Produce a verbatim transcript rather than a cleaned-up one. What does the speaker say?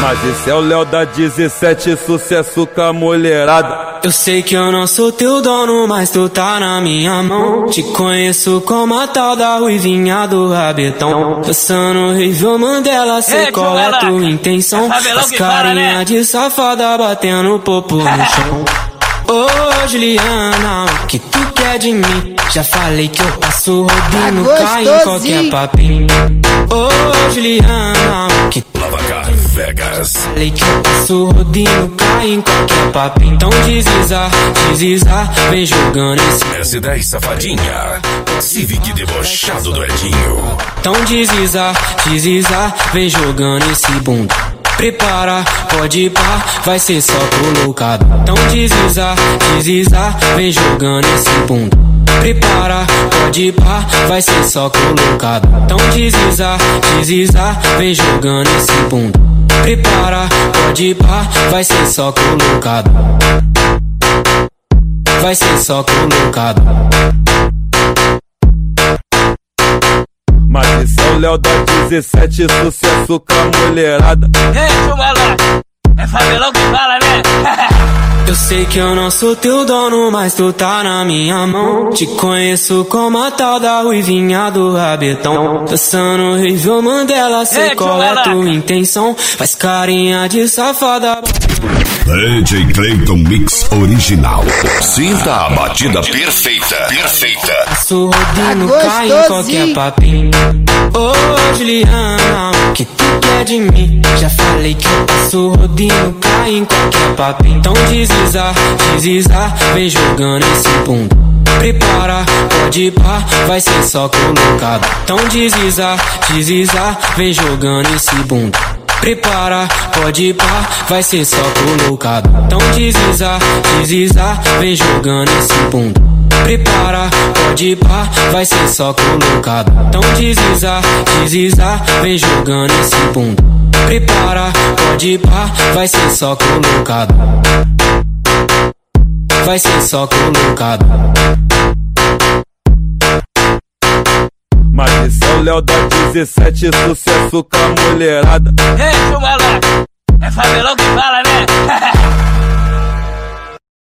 Mas esse é o Léo da dezessete, sucesso com a mulherada. Eu sei que eu não sou teu dono, mas tu tá na minha mão. Te conheço como a tal da ruivinha do rabetão. Dançando Rivel Mandela, sei qual é a tua intenção. As carinha de safada batendo popo no chão. Ô Juliana, o que tu quer de mim? Já falei que eu passo rodinho, tá cai em qualquer papinho. Ô Juliana, o que tu Lavacar Vegas. falei que eu passo rodinho, cai em qualquer papinho. Então desliza, desliza, vem jogando esse S dez safadinha. Civic debochado do Edinho. Então desliza, desliza, vem jogando esse bunda. Prepara, pode ir pá, vai ser só colocado. Então desliza, desliza, vem jogando esse bunda. Prepara, pode ir pá, vai ser só colocado. Então desliza, desliza, vem jogando esse bunda. Prepara, pode ir pá, vai ser só colocado. Vai ser só colocado. Mas esse é o Léo da dezessete, sucesso com a mulherada. Ei, Chumala, é favelão que fala, né? Eu sei que eu não sou teu dono, mas tu tá na minha mão. Te conheço como a tal da ruivinha do rabetão. Dançando Rivel Mandela, sei Ei, qual é a Chumala. tua intenção. Faz carinha de safada. D J Clayton Mix Original. Sinta a batida perfeita. Perfeita. Passo rodinho, Tá cai em gostosinho. qualquer papinho. Ô Juliana, o que tu quer de mim? Já falei que eu passo rodinho, cai em qualquer papinho. Então desliza, desliza, vem jogando esse bunda. Prepara, pode ir pá, vai ser só colocado. Então desliza, desliza, vem jogando esse bunda. Prepara, pode ir pá, vai ser só colocado. Então desliza, desliza, vem jogando esse bunda. Prepara, pode ir pá, vai ser só colocado. Então desliza, desliza, vem jogando esse bunda. Prepara, pode ir pá, vai ser só colocado. Vai ser só colocado. Mas esse é o Léo da dezessete, sucesso com a mulherada. Ei, Chumala, é favelão que fala, né?